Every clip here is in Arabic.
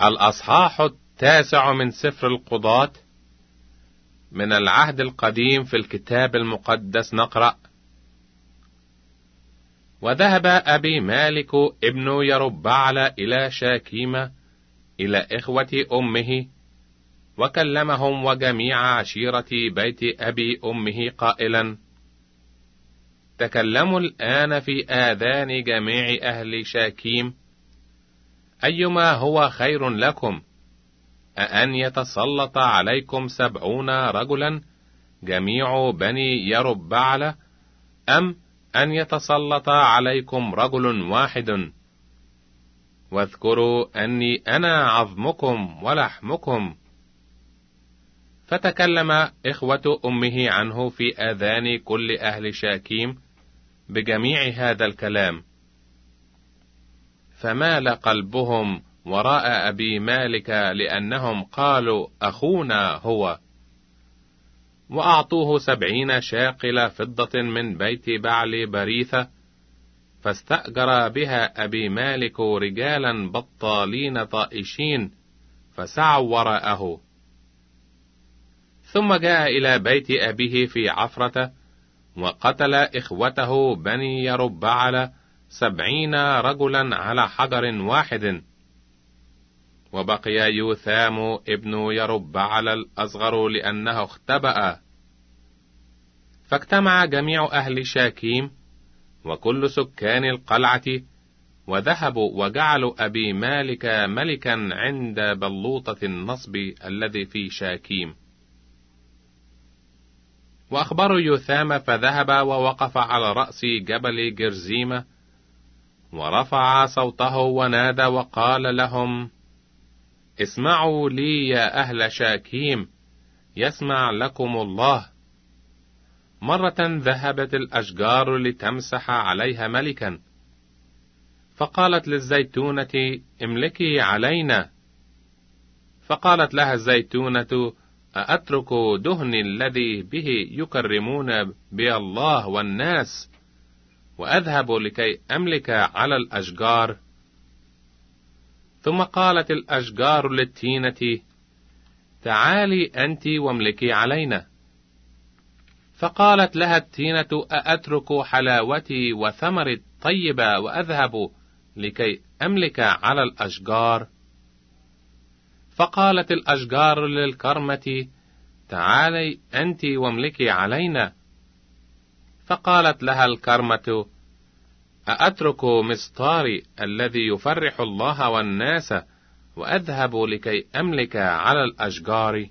الأصحاح 9 من سفر القضاة. من العهد القديم في الكتاب المقدس نقرأ: وذهب أبي مالك ابن يربعل إلى شاكيم إلى إخوة أمه، وكلمهم وجميع عشيرة بيت أبي أمه قائلا: تكلموا الآن في آذان جميع أهل شاكيم، أيما هو خير لكم، أأن يتسلط عليكم 70 رجلا جميع بني يربعل، أم أن يتسلط عليكم رجل واحد؟ واذكروا أني أنا عظمكم ولحمكم. فتكلم إخوة أمه عنه في آذان كل أهل شاكيم بجميع هذا الكلام، فمال قلبهم وراء أبي مالك، لأنهم قالوا: أخونا هو. وأعطوه 70 شاقل فضة من بيت بعل بريثة، فاستأجر بها أبي مالك رجالا بطالين طائشين، فسعوا وراءه. ثم جاء إلى بيت أبيه في عفرة، وقتل إخوته بني يربعل 70 رجلا على حجر واحد. وبقي يوثام ابن يربعل الأصغر لأنه اختبأ. فاجتمع جميع أهل شاكيم وكل سكان القلعة، وذهبوا وجعلوا أبي مالك ملكا عند بلوطة النصب الذي في شاكيم. وأخبروا يوثام، فذهب ووقف على رأس جبل جرزيمة، ورفع صوته ونادى وقال لهم: اسمعوا لي يا أهل شاكيم، يسمع لكم الله. مرة ذهبت الأشجار لتمسح عليها ملكا، فقالت للزيتونة: املكي علينا. فقالت لها الزيتونة: أأترك دهني الذي به يكرمون بي الله والناس، وأذهب لكي أملك على الأشجار؟ ثم قالت الأشجار للتينة: تعالي أنت واملكي علينا. فقالت لها التينة: أأترك حلاوتي وثمري الطيب وأذهب لكي أملك على الأشجار؟ فقالت الأشجار للكرمة: تعالي أنت واملكي علينا. فقالت لها الكرمة: أأترك مسطاري الذي يفرح الله والناس، وأذهب لكي أملك على الأشجار؟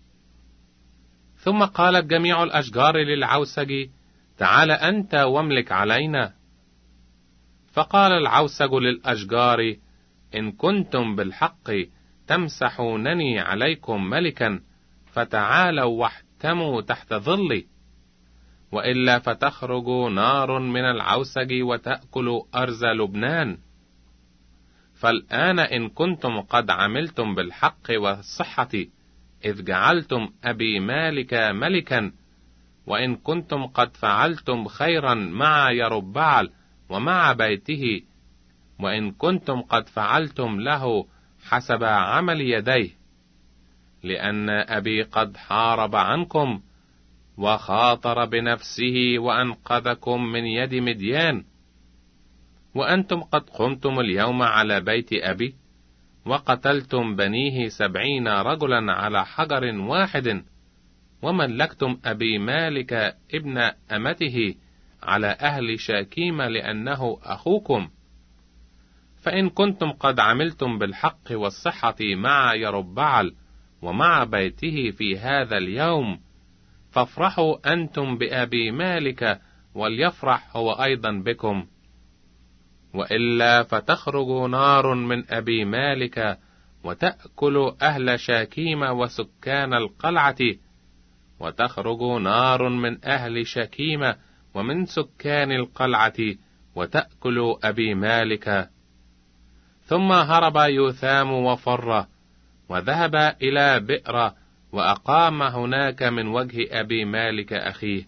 ثم قالت جميع الأشجار للعوسج: تعال أنت واملك علينا. فقال العوسج للأشجار: إن كنتم بالحق تمسحونني عليكم ملكا، فتعالوا واحتموا تحت ظلي، وإلا فتخرج نار من العوسج وتأكل أرز لبنان. فالآن إن كنتم قد عملتم بالحق والصحة، إذ جعلتم أبي مالك ملكا، وإن كنتم قد فعلتم خيرا مع يربعل ومع بيته، وإن كنتم قد فعلتم له حسب عمل يديه، لأن أبي قد حارب عنكم وخاطر بنفسه وأنقذكم من يد مديان، وأنتم قد قمتم اليوم على بيت أبي وقتلتم بنيه 70 رجلا على حجر واحد، وملكتم أبي مالك ابن أمته على أهل شاكيم لأنه أخوكم. فإن كنتم قد عملتم بالحق والصحة مع يربعل ومع بيته في هذا اليوم، فافرحوا أنتم بأبي مالك، وليفرح هو أيضا بكم. وإلا فتخرج نار من أبي مالك وتأكل أهل شاكيم وسكان القلعة، وتخرج نار من أهل شاكيم ومن سكان القلعة وتأكل أبي مالك. ثم هرب يوثام وفر، وذهب إلى بئر، وأقام هناك من وجه أبي مالك أخيه.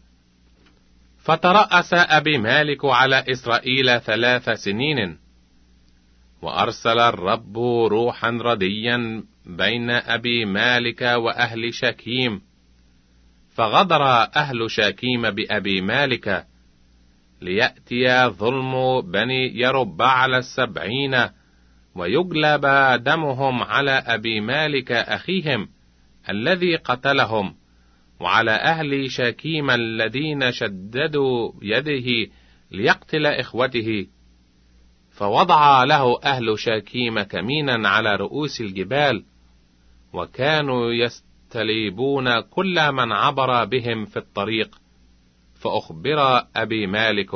فترأس أبي مالك على إسرائيل 3 سنين. وأرسل الرب روحا رديا بين أبي مالك وأهل شكيم، فغدر أهل شكيم بأبي مالك، ليأتي ظلم بني يربعل 70 ويجلب دمهم على أبي مالك أخيهم الذي قتلهم، وعلى أهل شكيم الذين شددوا يده ليقتل إخوته. فوضع له أهل شكيم كمينا على رؤوس الجبال، وكانوا يستليبون كل من عبر بهم في الطريق. فأخبر أبي مالك.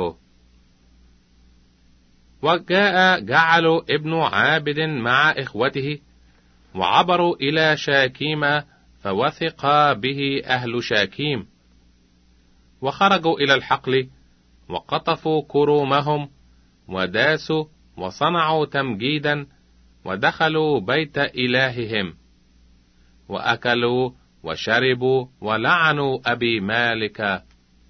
وجاء جعل ابن عابد مع إخوته، وعبروا إلى شاكيم، فوثق به أهل شاكيم، وخرجوا إلى الحقل، وقطفوا كرومهم، وداسوا وصنعوا تمجيدا، ودخلوا بيت إلههم، وأكلوا وشربوا ولعنوا أبي مالك.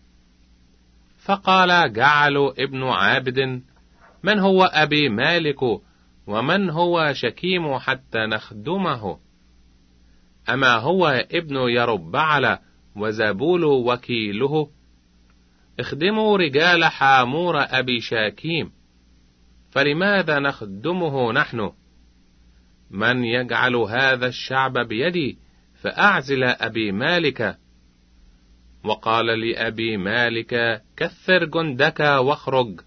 فقال جعل ابن عابد: من هو أبي مالك، ومن هو شكيم حتى نخدمه؟ أما هو ابن يربعل وزبول وكيله؟ اخدموا رجال حامور أبي شاكيم، فلماذا نخدمه نحن؟ من يجعل هذا الشعب بيدي فأعزل أبي مالك؟ وقال لأبي مالك: كثر جندك واخرج.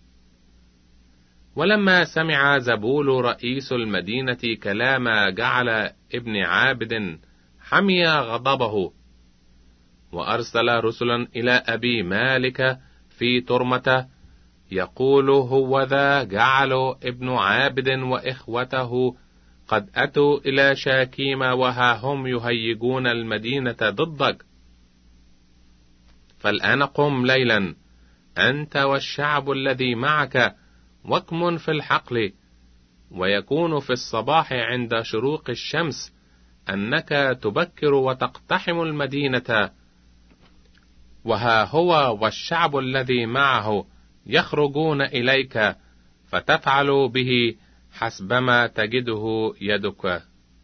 ولما سمع زبول رئيس المدينة كلام جعل ابن عابد حمي غضبه، وأرسل رسلا إلى أبي مالك في ترمة يقول: هوذا جعل ابن عابد وإخوته قد أتوا إلى شاكيم، وها هم يهيجون المدينة ضدك. فالآن قم ليلا أنت والشعب الذي معك، واكمن في الحقل، ويكون في الصباح عند شروق الشمس أنك تبكر وتقتحم المدينة، وها هو والشعب الذي معه يخرجون إليك، فتفعل به حسبما تجده يدك.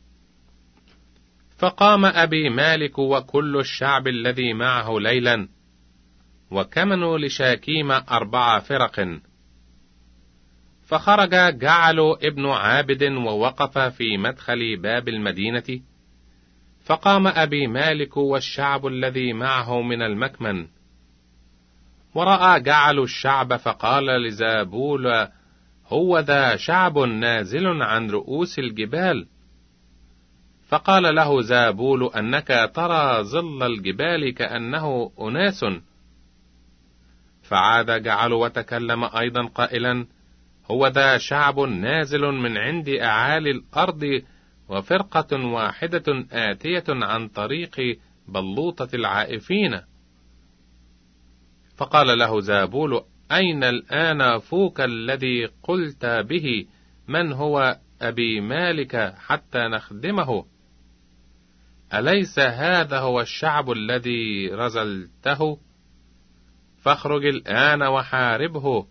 فقام أبي مالك وكل الشعب الذي معه ليلا، وكمنوا لشاكيم 4 فرق. فخرج جعل ابن عابد ووقف في مدخل باب المدينة، فقام أبي مالك والشعب الذي معه من المكمن. ورأى جعل الشعب، فقال لزابول: هوذا شعب نازل عن رؤوس الجبال. فقال له زابول: أنك ترى ظل الجبال كأنه أناس. فعاد جعل وتكلم أيضا قائلا: هوذا شعب نازل من عند أعالي الأرض، وفرقة واحدة آتية عن طريق بلوطة العائفين. فقال له زابول: أين الآن فوك الذي قلت به؟ من هو أبي مالك حتى نخدمه؟ أليس هذا هو الشعب الذي رزلته؟ فاخرج الآن وحاربه.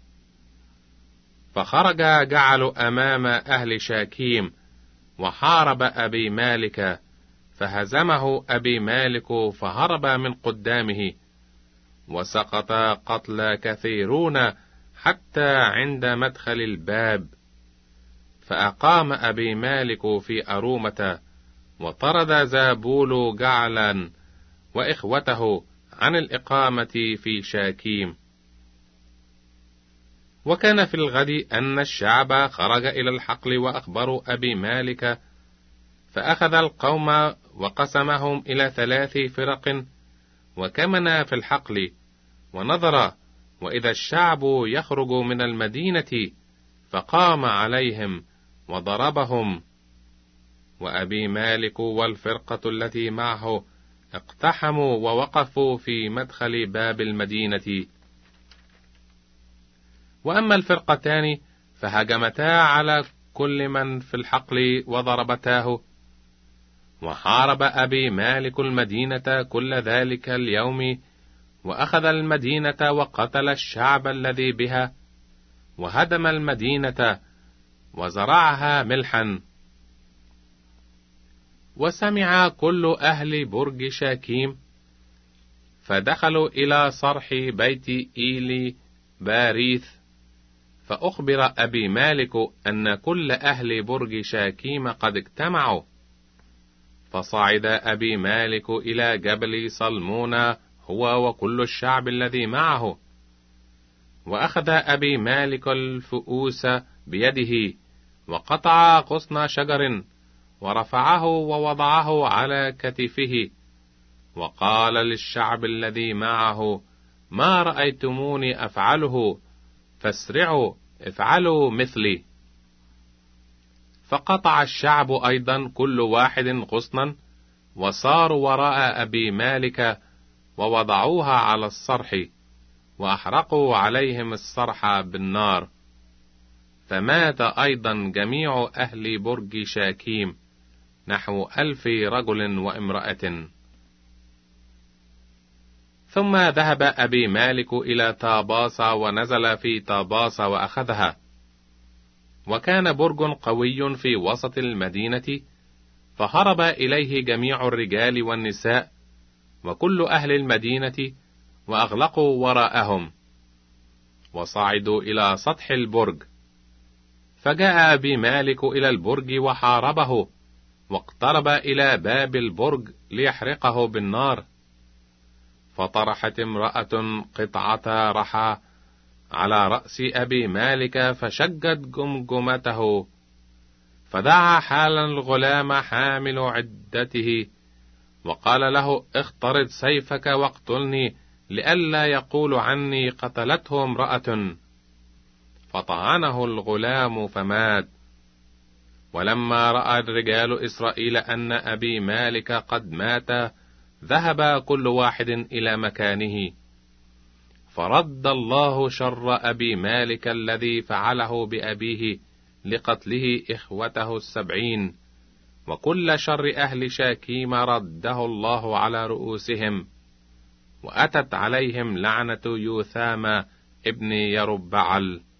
فخرج جعل أمام أهل شاكيم، وحارب أبي مالك، فهزمه أبي مالك، فهرب من قدامه، وسقط قتلى كثيرون حتى عند مدخل الباب. فأقام أبي مالك في أرومة، وطرد زابول جعلا وإخوته عن الإقامة في شاكيم. وكان في الغد أن الشعب خرج إلى الحقل وأخبروا أبي مالك، فأخذ القوم وقسمهم إلى 3 فرق، وكمن في الحقل، ونظر وإذا الشعب يخرج من المدينة، فقام عليهم وضربهم. وأبي مالك والفرقة التي معه اقتحموا ووقفوا في مدخل باب المدينة. وأما الفرقتان فهجمتا على كل من في الحقل وضربتاه. وحارب أبي مالك المدينة كل ذلك اليوم، وأخذ المدينة وقتل الشعب الذي بها، وهدم المدينة، وزرعها ملحا. وسمع كل أهل برج شاكيم، فدخلوا إلى صرح بيت إيلي باريث، فأخبر أبي مالك أن كل أهل برج شاكيم قد اجتمعوا. فصعد أبي مالك إلى جبل صلمون هو وكل الشعب الذي معه، وأخذ أبي مالك الفؤوس بيده، وقطع غصن شجر، ورفعه ووضعه على كتفه، وقال للشعب الذي معه: ما رأيتموني أفعله، فاسرعوا افعلوا مثلي. فقطع الشعب أيضا كل واحد غصنا، وصاروا وراء أبي مالك، ووضعوها على الصرح، وأحرقوا عليهم الصرح بالنار. فمات أيضا جميع أهل برج شاكيم، نحو 1000 رجل وامرأة. ثم ذهب أبي مالك إلى طاباس، ونزل في طاباس وأخذها. وكان برج قوي في وسط المدينة، فهرب إليه جميع الرجال والنساء وكل أهل المدينة، وأغلقوا وراءهم، وصعدوا إلى سطح البرج. فجاء أبي مالك إلى البرج وحاربه، واقترب إلى باب البرج ليحرقه بالنار. فطرحت امرأة قطعة رحى على رأس أبي مالك، فشجت جمجمته. فدعا حالا الغلام حامل عدته، وقال له: اخترد سيفك واقتلني، لئلا يقول عني قتلته امرأة. فطعنه الغلام فمات. ولما رأى الرجال إسرائيل أن أبي مالك قد مات، ذهب كل واحد إلى مكانه. فرد الله شر أبي مالك الذي فعله بأبيه لقتله إخوته 70، وكل شر أهل شاكيم رده الله على رؤوسهم. وأتت عليهم لعنة يوثام ابن يربعل.